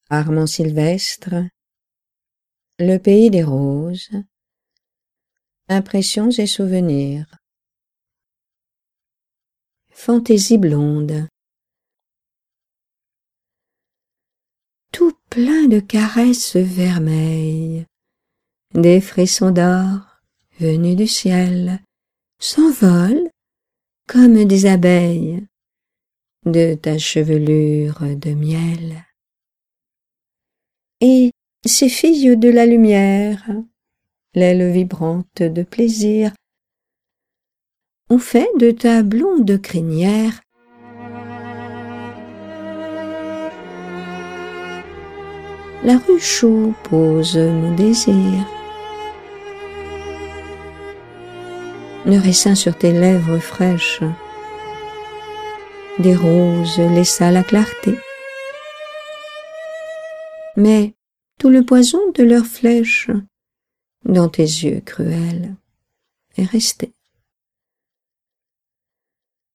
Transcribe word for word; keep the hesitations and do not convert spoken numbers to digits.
Armand Sylvestre, Le pays des roses, Impressions et souvenirs. Fantaisie blonde. Tout plein de caresses vermeilles, des frissons d'or venus du ciel s'envolent comme des abeilles de ta chevelure de miel. Et ces filles de la lumière, l'aile vibrante de plaisir, ont fait de ta blonde crinière la ruche où pose mon désir. Le raisin sur tes lèvres fraîches, des roses laissa la clarté. Mais tout le poison de leurs flèches dans tes yeux cruels est resté.